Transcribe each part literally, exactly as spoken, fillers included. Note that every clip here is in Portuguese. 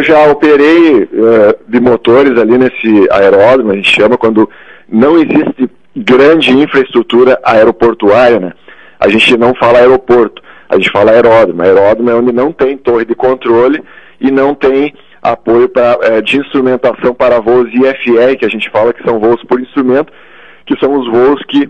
já operei uh, bimotores ali nesse aeródromo, a gente chama, quando não existe grande infraestrutura aeroportuária, né? A gente não fala aeroporto, a gente fala aeródromo. Aeródromo é onde não tem torre de controle e não tem apoio pra, é, de instrumentação para voos I F R, que a gente fala que são voos por instrumento, que são os voos que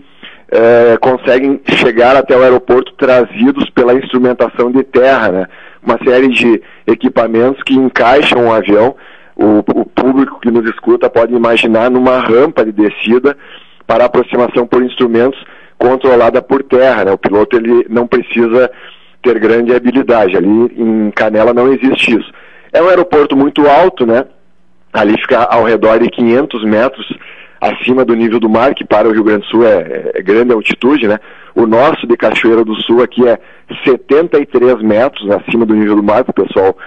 é, conseguem chegar até o aeroporto trazidos pela instrumentação de terra, né? Uma série de equipamentos que encaixam o avião. O, o público que nos escuta pode imaginar numa rampa de descida para aproximação por instrumentos controlada por terra, né? O piloto ele não precisa ter grande habilidade. Ali em Canela não existe isso. É um aeroporto muito alto, né? Ali fica ao redor de quinhentos metros acima do nível do mar, que para o Rio Grande do Sul é, é grande altitude, né? O nosso de Cachoeira do Sul aqui é setenta e três metros acima do nível do mar, para o pessoal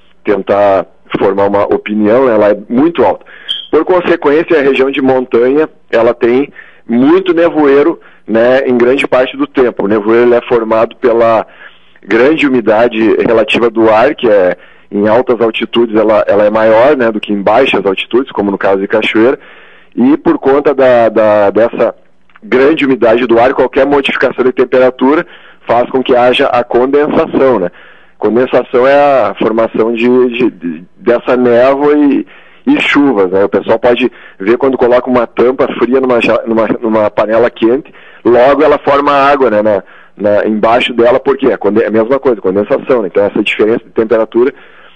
tentar formar uma opinião, né? Ela é muito alta. Por consequência, a região de montanha, ela tem muito nevoeiro, né, em grande parte do tempo. O nevoeiro ele é formado pela grande umidade relativa do ar, que é em altas altitudes ela, ela é maior, né, do que em baixas altitudes, como no caso de Cachoeira, e por conta da, da, dessa grande umidade do ar, qualquer modificação de temperatura faz com que haja a condensação, né? Condensação é a formação de, de, de, dessa névoa e, e chuvas, né? O pessoal pode ver quando coloca uma tampa fria numa, numa, numa panela quente, logo ela forma água, né, na, na, embaixo dela, porque é a mesma coisa, condensação, né? Então essa diferença de temperatura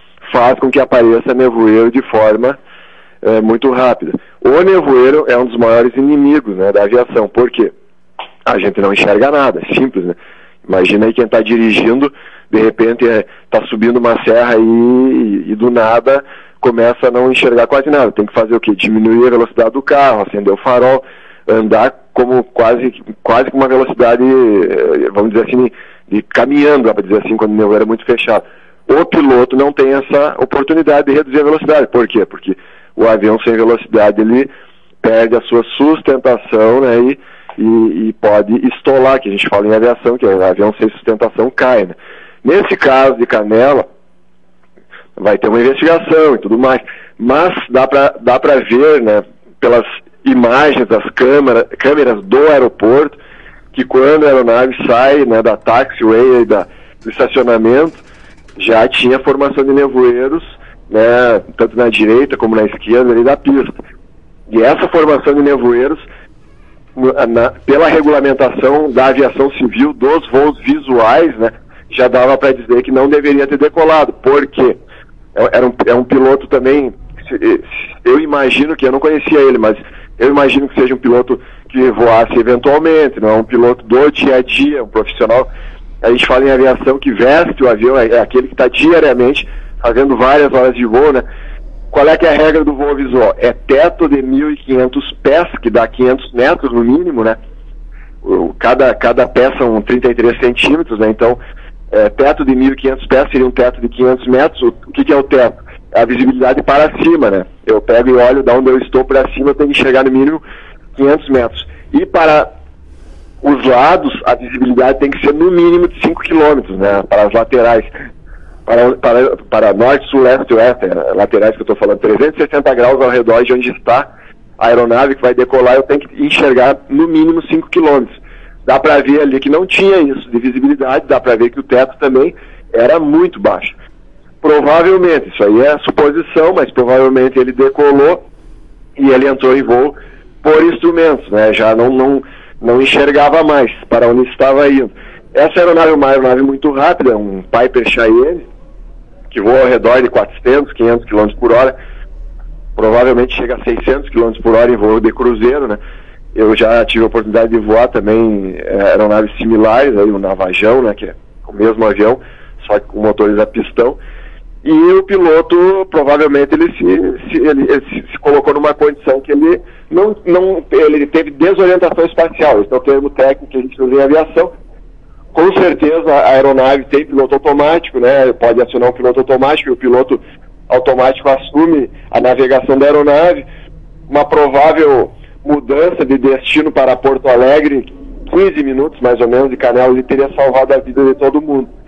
faz com que apareça nevoeiro de forma é, muito rápida. O nevoeiro é um dos maiores inimigos, né, da aviação. Por quê? A gente não enxerga nada, é simples, né? Imagina aí quem está dirigindo, de repente está é, subindo uma serra e, e, e do nada começa a não enxergar quase nada. Tem que fazer o quê? Diminuir a velocidade do carro, acender o farol, andar como quase, quase com uma velocidade, vamos dizer assim, de caminhando, para dizer assim, quando o nevoeiro é muito fechado. O piloto não tem essa oportunidade de reduzir a velocidade. Por quê? Porque o avião sem velocidade, ele perde a sua sustentação, né, e, e, e pode estolar, que a gente fala em aviação, que o avião sem sustentação cai, né. Nesse caso de Canela, vai ter uma investigação e tudo mais, mas dá para dá para ver, né, pelas imagens das câmeras, câmeras do aeroporto, que quando a aeronave sai, né, da taxiway, da, do estacionamento, já tinha formação de nevoeiros, né, tanto na direita como na esquerda ali da pista. E essa formação de nevoeiros, na, pela regulamentação da aviação civil, dos voos visuais, né, já dava para dizer que não deveria ter decolado. Por quê? Era um, é um piloto também, eu imagino que, eu não conhecia ele, mas eu imagino que seja um piloto que voasse eventualmente, não é um piloto do dia a dia, um profissional. A gente fala em aviação que veste o avião, é aquele que está diariamente fazendo várias horas de voo, né? Qual é que é a regra do voo visual? É teto de mil e quinhentos pés, que dá quinhentos metros no mínimo, né? O, cada, cada pé são trinta e três centímetros, né? Então, é, teto de mil e quinhentos pés seria um teto de quinhentos metros. O, o que, que é o teto? É a visibilidade para cima, né? Eu pego e olho de onde eu estou para cima, eu tenho que chegar no mínimo quinhentos metros. E para os lados, a visibilidade tem que ser no mínimo de cinco quilômetros, né? Para as laterais. Para, para, para norte, sul, leste, oeste, laterais que eu estou falando, trezentos e sessenta graus ao redor de onde está a aeronave que vai decolar, eu tenho que enxergar no mínimo cinco quilômetros. Dá para ver ali que não tinha isso de visibilidade, dá para ver que o teto também era muito baixo. Provavelmente, isso aí é suposição, mas provavelmente ele decolou e ele entrou em voo por instrumentos, né? Já não, não, não enxergava mais para onde estava indo. Essa aeronave é uma aeronave muito rápida, um Piper Cheyenne, que voa ao redor de quatrocentos, quinhentos quilômetros por hora, provavelmente chega a seiscentos quilômetros por hora em voo de cruzeiro, né? Eu já tive a oportunidade de voar também é, aeronaves similares, aí o Navajão, né, que é o mesmo avião, só que com motores a pistão, e o piloto, provavelmente, ele se, se, ele, ele se, se colocou numa condição que ele não, não ele teve desorientação espacial. Esse é o termo técnico que a gente usa em aviação. Com certeza a aeronave tem piloto automático, né? Pode acionar um piloto automático e o piloto automático assume a navegação da aeronave. Uma provável mudança de destino para Porto Alegre, quinze minutos mais ou menos de Canela, ele teria salvado a vida de todo mundo.